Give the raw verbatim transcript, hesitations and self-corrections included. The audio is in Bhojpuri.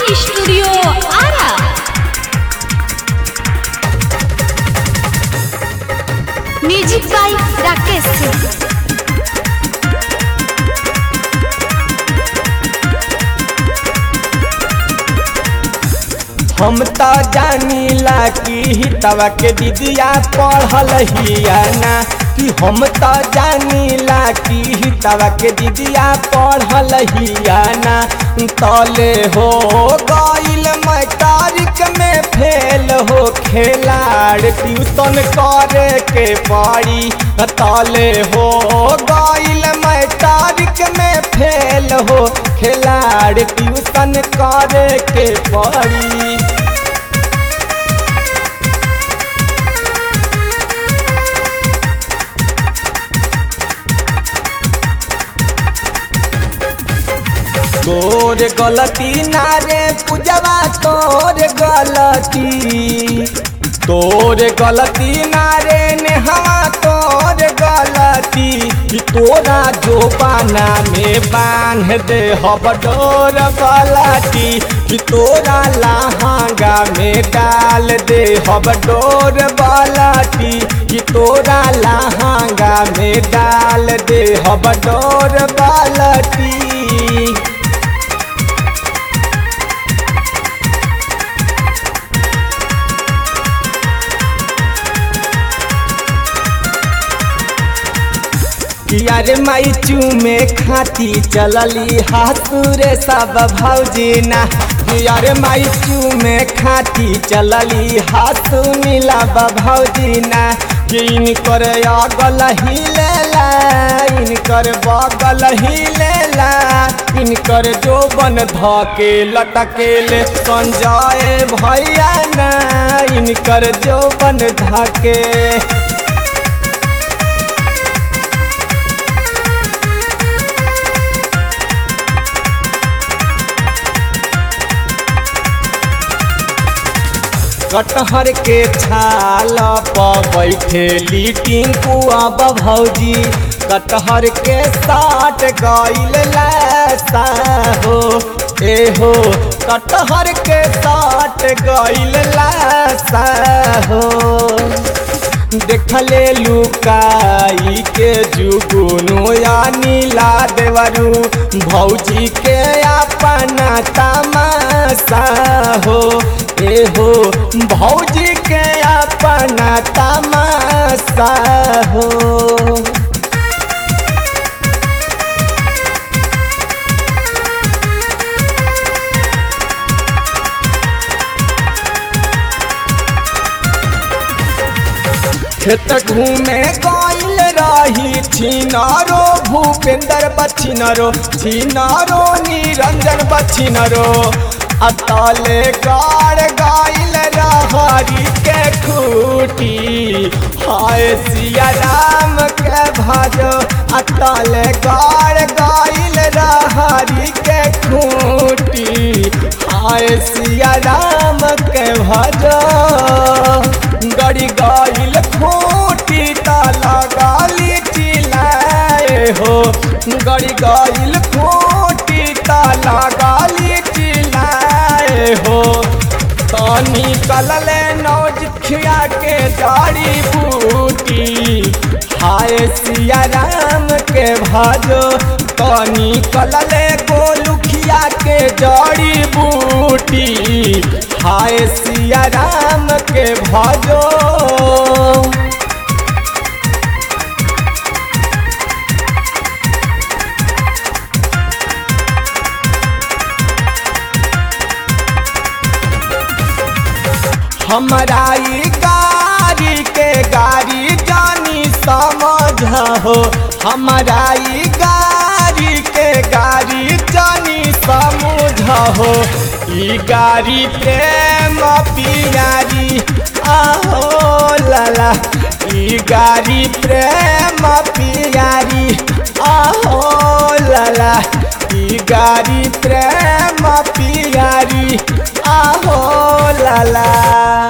Studio Ara. Music by Rakesh Singh. हम तो जानीला कि हितवा के दीदिया पढ़ल हिया ना, कि हम तो जानीला कि हितवा के दीदिया पढ़ल हिया ना। तले हो गइल मैट्रिक में फेल हो, खिलाड़ ट्यूशन करे के पड़ी। तले हो गइल मैट्रिक में फेल हो, खिलाड़ ट्यूशन करे के पड़ी। तोर गलती ना रे पूजवा, तोर गलती तोर गलती ना रे नेहवा, तोर गलती कि तोरा जो बाना में बांध दे हब डोर गलती, कि तोरा लहंगा में डाल दे हब डोर गलती, कि तोरा लहंगा में डाल दे हब डोर गलती। यारे माई चूमे खाती चलली हाथुरे सब भौजी ना, यारे माई चूमे खाती चलली हाथू मिला भौजी ना। इनकर अगल ही लेला, इनकर बगल ही लेला, इनकर जोबन धके लटकेले संजय भैया ना, इनकर जोबन धके। कटहर के छाल पर बैठेली टिंकू अब भौजी, कटहर के साट गइल लासा हो, ए हो कटहर के साट गइल लासा हो। देखले लुकाई के जुगुनु या नीला देवरू, भौजी के अपना तमाशा हो, ए हो भौजी के अपना तमाशा हो। खेत घूमे गइल रही छिनारो, भूपेंद्र बछिनरो, छिनारो निरंजन बछिनरो। अतले गाड़ गइल रहरी के खूटी, हाय सिया राम के भजो। अतले गाड़ गइल रहरी के खूटी, हाय सिया राम के भजो। गड़ी गइल खूटी ताला गाली चिल्लाए हो, गड़ी गइल खूटी ताला गाली चिल्लाए हो। तानी कलले नौजिखिया के जड़ी बूटी, हाय सिया राम के भजो। तानी कलले गोलुखिया के जड़ी बूटी, हाय सिया राम के भजो। हमारा ई गाड़ी के गाड़ी जानी समझ हो, हमारा ई गाड़ी के गाड़ी जानी समझ हो। ई गाड़ी प्रेम पियारी आहो लाला, ई गाड़ी प्रेम पियारी आहो लाला, ई गाड़ी प्रेम पियारी आहो लाला।